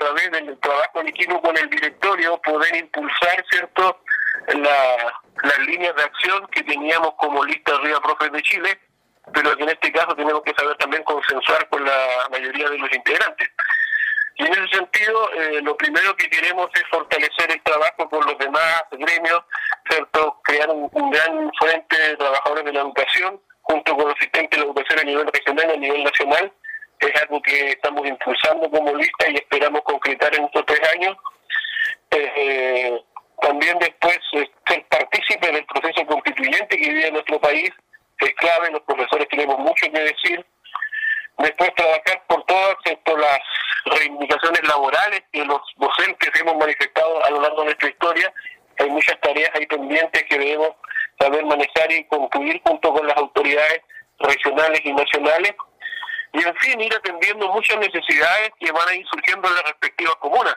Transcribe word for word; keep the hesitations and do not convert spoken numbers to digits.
través del trabajo en equipo con el directorio, poder impulsar, ¿cierto?, la, las líneas de acción que teníamos como lista Arriba Profes de Chile, pero que en este caso tenemos que saber también consensuar con la mayoría de los integrantes. Y en ese sentido, eh, lo primero que queremos es fortalecer el trabajo con los demás gremios, ¿cierto?, crear un, un gran frente de trabajadores de la educación, junto con los asistentes de la educación a nivel regional y a nivel nacional. Es algo que estamos impulsando como lista y esperamos concretar en estos tres años. Eh, también después eh, ser partícipe del proceso constituyente que vive en nuestro país es clave, los profesores tenemos mucho que decir. Después trabajar por todas esto, las reivindicaciones laborales que los docentes hemos manifestado a lo largo de nuestra historia. Hay muchas tareas ahí pendientes que debemos saber manejar y concluir junto con las autoridades regionales y nacionales. Y en fin, ir atendiendo muchas necesidades que van a ir surgiendo en las respectivas comunas.